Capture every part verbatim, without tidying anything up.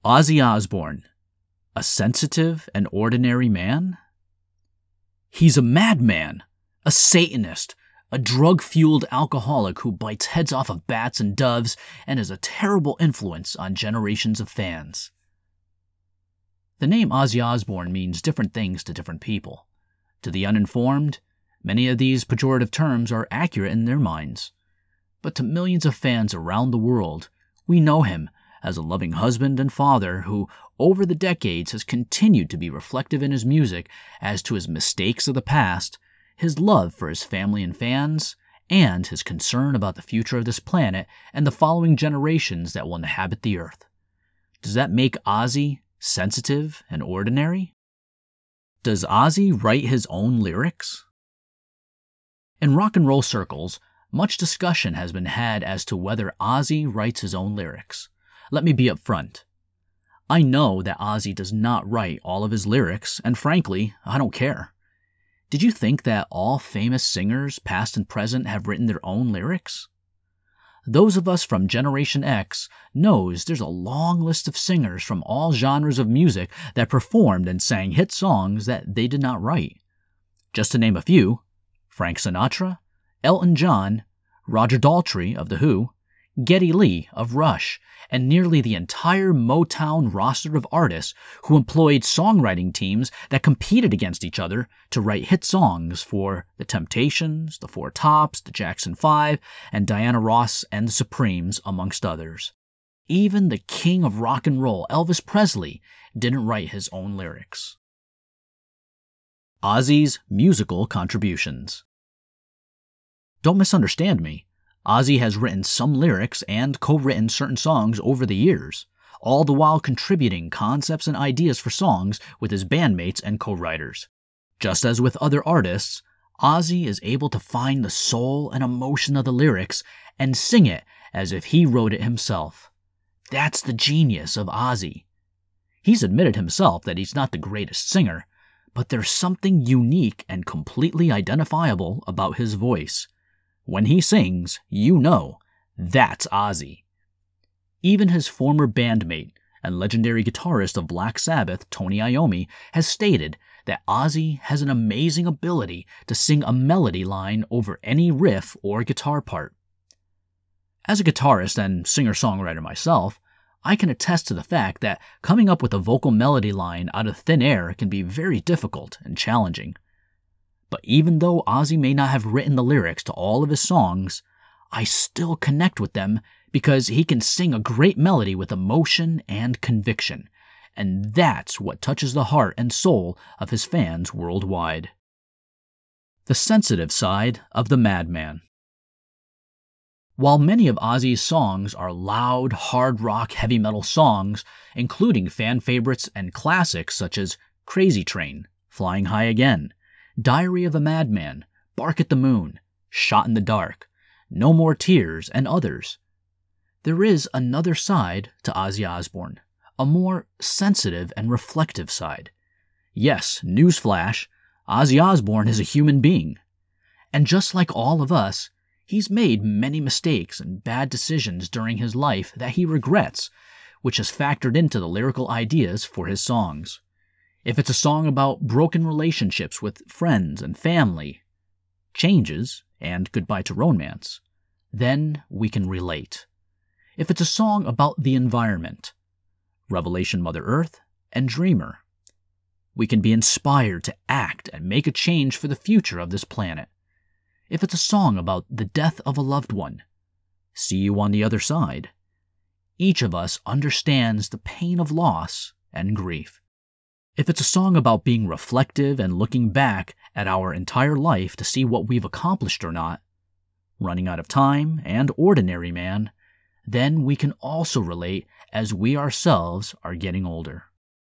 Ozzy Osbourne, a sensitive and ordinary man? He's a madman, a Satanist, a drug-fueled alcoholic who bites heads off of bats and doves and is a terrible influence on generations of fans. The name Ozzy Osbourne means different things to different people. To the uninformed, many of these pejorative terms are accurate in their minds. But to millions of fans around the world, we know him as a loving husband and father who, over the decades, has continued to be reflective in his music as to his mistakes of the past, his love for his family and fans, and his concern about the future of this planet and the following generations that will inhabit the earth. Does that make Ozzy sensitive and ordinary? Does Ozzy write his own lyrics? In rock and roll circles, much discussion has been had as to whether Ozzy writes his own lyrics. Let me be upfront. I know that Ozzy does not write all of his lyrics, and frankly, I don't care. Did you think that all famous singers, past and present, have written their own lyrics? Those of us from Generation X knows there's a long list of singers from all genres of music that performed and sang hit songs that they did not write. Just to name a few: Frank Sinatra, Elton John, Roger Daltrey of The Who, Geddy Lee of Rush, and nearly the entire Motown roster of artists who employed songwriting teams that competed against each other to write hit songs for The Temptations, The Four Tops, The Jackson Five, and Diana Ross and The Supremes, amongst others. Even the king of rock and roll, Elvis Presley, didn't write his own lyrics. Ozzy's musical contributions. Don't misunderstand me. Ozzy has written some lyrics and co-written certain songs over the years, all the while contributing concepts and ideas for songs with his bandmates and co-writers. Just as with other artists, Ozzy is able to find the soul and emotion of the lyrics and sing it as if he wrote it himself. That's the genius of Ozzy. He's admitted himself that he's not the greatest singer, but there's something unique and completely identifiable about his voice. When he sings, you know, that's Ozzy. Even his former bandmate and legendary guitarist of Black Sabbath, Tony Iommi, has stated that Ozzy has an amazing ability to sing a melody line over any riff or guitar part. As a guitarist and singer-songwriter myself, I can attest to the fact that coming up with a vocal melody line out of thin air can be very difficult and challenging. But even though Ozzy may not have written the lyrics to all of his songs, I still connect with them because he can sing a great melody with emotion and conviction, and that's what touches the heart and soul of his fans worldwide. The sensitive side of the madman. While many of Ozzy's songs are loud, hard rock, heavy metal songs, including fan favorites and classics such as Crazy Train, Flying High Again, Diary of a Madman, Bark at the Moon, Shot in the Dark, No More Tears, and others, there is another side to Ozzy Osbourne, a more sensitive and reflective side. Yes, newsflash, Ozzy Osbourne is a human being. And just like all of us, he's made many mistakes and bad decisions during his life that he regrets, which has factored into the lyrical ideas for his songs. If it's a song about broken relationships with friends and family, changes, and goodbye to romance, then we can relate. If it's a song about the environment, Revelation Mother Earth, and Dreamer, we can be inspired to act and make a change for the future of this planet. If it's a song about the death of a loved one, See You on the Other Side, each of us understands the pain of loss and grief. If it's a song about being reflective and looking back at our entire life to see what we've accomplished or not, Running Out of Time and Ordinary Man, then we can also relate as we ourselves are getting older.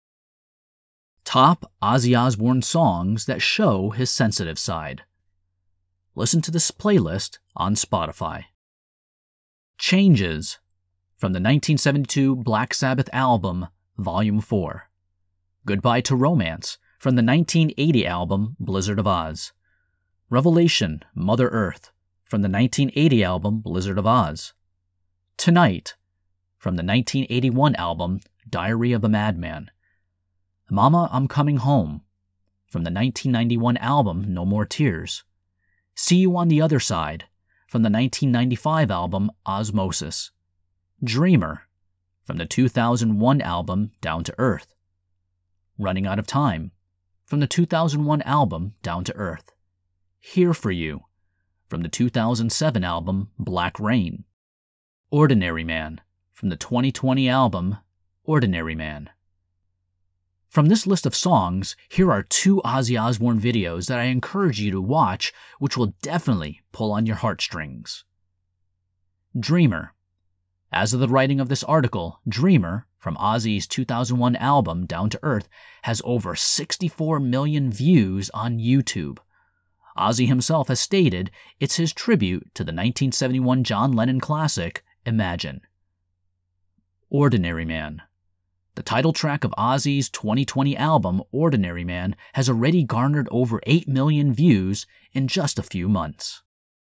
Top Ozzy Osbourne songs that show his sensitive side. Listen to this playlist on Spotify. Changes, from the nineteen seventy-two Black Sabbath album, Volume four. Goodbye to Romance, from the nineteen eighty album Blizzard of Oz. Revelation, Mother Earth, from the nineteen eighty album Blizzard of Oz. Tonight, from the nineteen eighty-one album Diary of a Madman. Mama, I'm Coming Home, from the nineteen ninety-one album No More Tears. See You on the Other Side, from the nineteen ninety-five album Osmosis. Dreamer, from the two thousand one album Down to Earth. Running Out of Time, from the two thousand one album Down to Earth. Here for You, from the two thousand seven album Black Rain. Ordinary Man, from the twenty twenty album Ordinary Man. From this list of songs, here are two Ozzy Osbourne videos that I encourage you to watch, which will definitely pull on your heartstrings. Dreamer. As of the writing of this article, Dreamer, from Ozzy's two thousand one album Down to Earth, has over sixty-four million views on YouTube. Ozzy himself has stated it's his tribute to the nineteen seventy-one John Lennon classic, Imagine. Ordinary Man. The title track of Ozzy's twenty twenty album, Ordinary Man, has already garnered over eight million views in just a few months.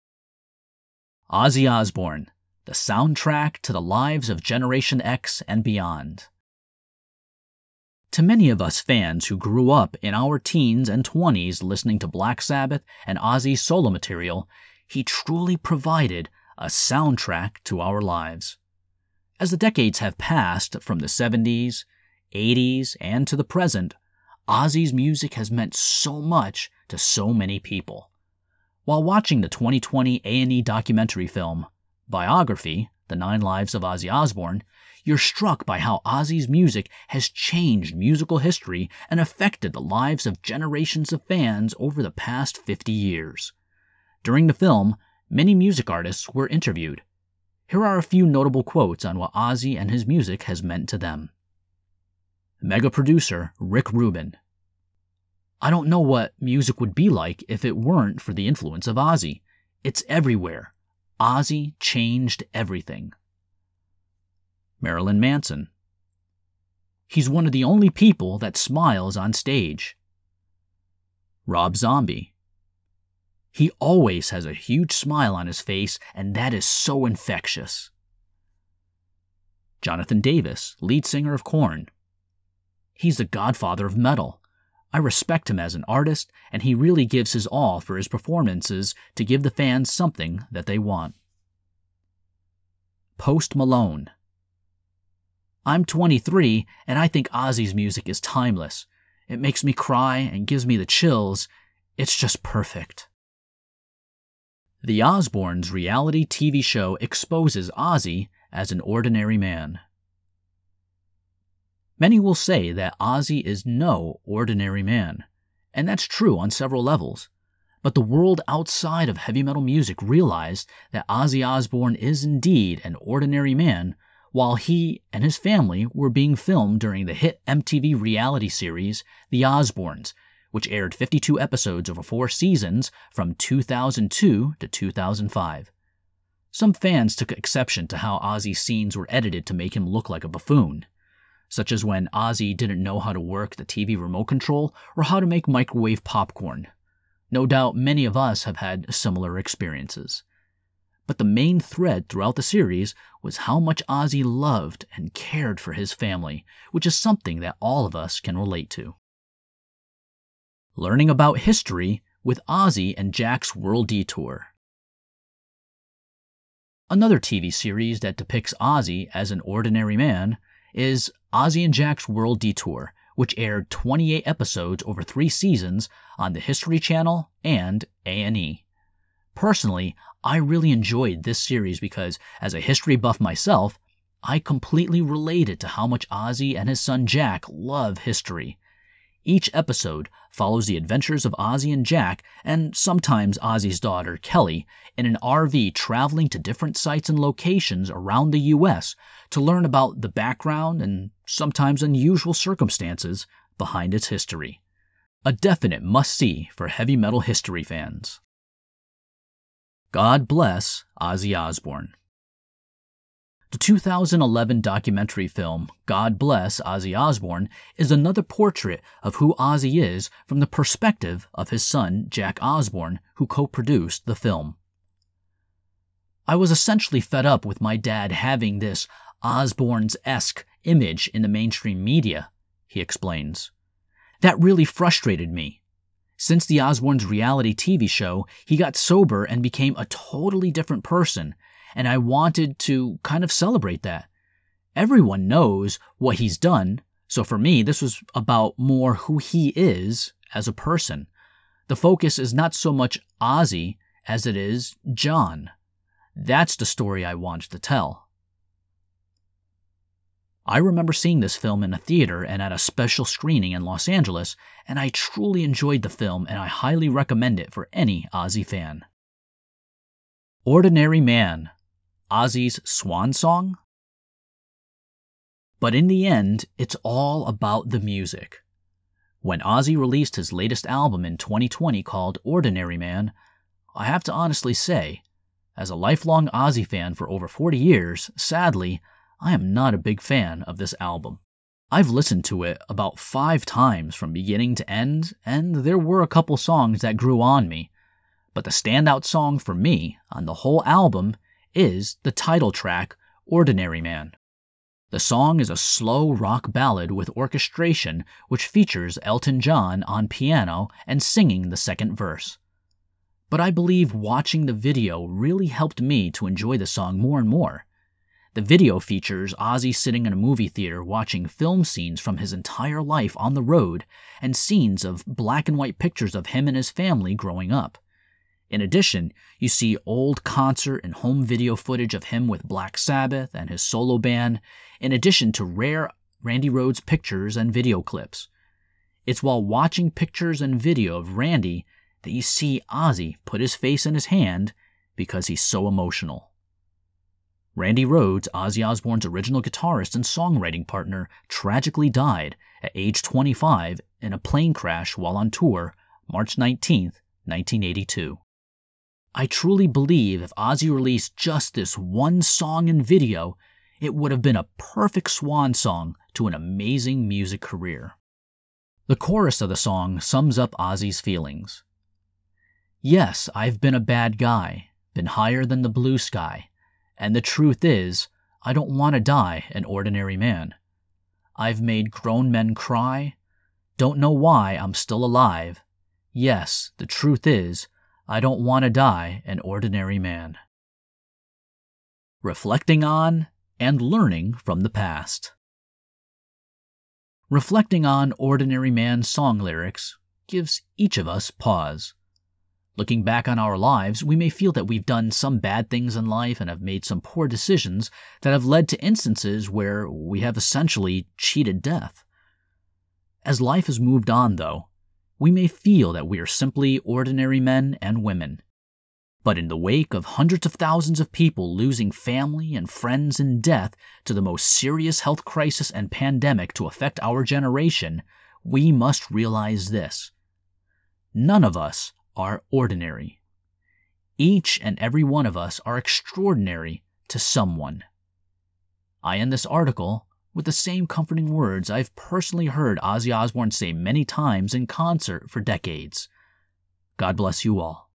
Ozzy Osbourne, the soundtrack to the lives of Generation X and beyond. To many of us fans who grew up in our teens and twenties listening to Black Sabbath and Ozzy's solo material, he truly provided a soundtrack to our lives. As the decades have passed from the seventies, eighties, and to the present, Ozzy's music has meant so much to so many people. While watching the twenty twenty A and E documentary film, Biography, The Nine Lives of Ozzy Osbourne, you're struck by how Ozzy's music has changed musical history and affected the lives of generations of fans over the past fifty years. During the film, many music artists were interviewed. Here are a few notable quotes on what Ozzy and his music has meant to them. Mega producer Rick Rubin. I don't know what music would be like if it weren't for the influence of Ozzy. It's everywhere. Ozzy changed everything. Marilyn Manson. He's one of the only people that smiles on stage. Rob Zombie. He always has a huge smile on his face, and that is so infectious. Jonathan Davis, lead singer of Korn. He's the godfather of metal. I respect him as an artist, and he really gives his all for his performances to give the fans something that they want. Post Malone. I'm twenty-three, and I think Ozzy's music is timeless. It makes me cry and gives me the chills. It's just perfect. The Osbournes reality T V show exposes Ozzy as an ordinary man. Many will say that Ozzy is no ordinary man, and that's true on several levels. But the world outside of heavy metal music realized that Ozzy Osbourne is indeed an ordinary man while he and his family were being filmed during the hit M T V reality series The Osbournes, which aired fifty-two episodes over four seasons from two thousand two to two thousand five. Some fans took exception to how Ozzy's scenes were edited to make him look like a buffoon, such as when Ozzy didn't know how to work the T V remote control or how to make microwave popcorn. No doubt many of us have had similar experiences. But the main thread throughout the series was how much Ozzy loved and cared for his family, which is something that all of us can relate to. Learning about history with Ozzy and Jack's World Detour. Another T V series that depicts Ozzy as an ordinary man is Ozzy and Jack's World Detour, which aired twenty-eight episodes over three seasons on the History Channel and A and E. Personally, I really enjoyed this series because, as a history buff myself, I completely related to how much Ozzy and his son Jack love history. Each episode follows the adventures of Ozzy and Jack, and sometimes Ozzy's daughter, Kelly, in an R V traveling to different sites and locations around the U S to learn about the background and sometimes unusual circumstances behind its history. A definite must-see for heavy metal history fans. God Bless Ozzy Osbourne. The two thousand eleven documentary film God Bless Ozzy Osbourne is another portrait of who Ozzy is from the perspective of his son Jack Osbourne, who co-produced the film. I was essentially fed up with my dad having this Osbournes-esque image in the mainstream media, he explains. That really frustrated me. Since the Osbournes' reality T V show, he got sober and became a totally different person, and I wanted to kind of celebrate that. Everyone knows what he's done, so for me, this was about more who he is as a person. The focus is not so much Ozzy as it is John. That's the story I wanted to tell. I remember seeing this film in a theater and at a special screening in Los Angeles, and I truly enjoyed the film and I highly recommend it for any Ozzy fan. Ordinary Man, Ozzy's swan song? But in the end, it's all about the music. When Ozzy released his latest album in twenty twenty called Ordinary Man, I have to honestly say, as a lifelong Ozzy fan for over forty years, sadly, I am not a big fan of this album. I've listened to it about five times from beginning to end, and there were a couple songs that grew on me. But the standout song for me on the whole album is the title track, Ordinary Man. The song is a slow rock ballad with orchestration which features Elton John on piano and singing the second verse. But I believe watching the video really helped me to enjoy the song more and more. The video features Ozzy sitting in a movie theater watching film scenes from his entire life on the road and scenes of black and white pictures of him and his family growing up. In addition, you see old concert and home video footage of him with Black Sabbath and his solo band, in addition to rare Randy Rhoads pictures and video clips. It's while watching pictures and video of Randy that you see Ozzy put his face in his hand because he's so emotional. Randy Rhoads, Ozzy Osbourne's original guitarist and songwriting partner, tragically died at age twenty-five in a plane crash while on tour, March nineteenth, nineteen eighty-two. I truly believe if Ozzy released just this one song and video, it would have been a perfect swan song to an amazing music career. The chorus of the song sums up Ozzy's feelings. Yes, I've been a bad guy, been higher than the blue sky, and the truth is, I don't want to die an ordinary man. I've made grown men cry, don't know why I'm still alive. Yes, the truth is, I don't want to die an ordinary man. Reflecting on and learning from the past. Reflecting on Ordinary Man's song lyrics gives each of us pause. Looking back on our lives, we may feel that we've done some bad things in life and have made some poor decisions that have led to instances where we have essentially cheated death. As life has moved on, though, we may feel that we are simply ordinary men and women. But in the wake of hundreds of thousands of people losing family and friends in death to the most serious health crisis and pandemic to affect our generation, we must realize this. None of us are ordinary. Each and every one of us are extraordinary to someone. I end this article with the same comforting words I've personally heard Ozzy Osbourne say many times in concert for decades. God bless you all.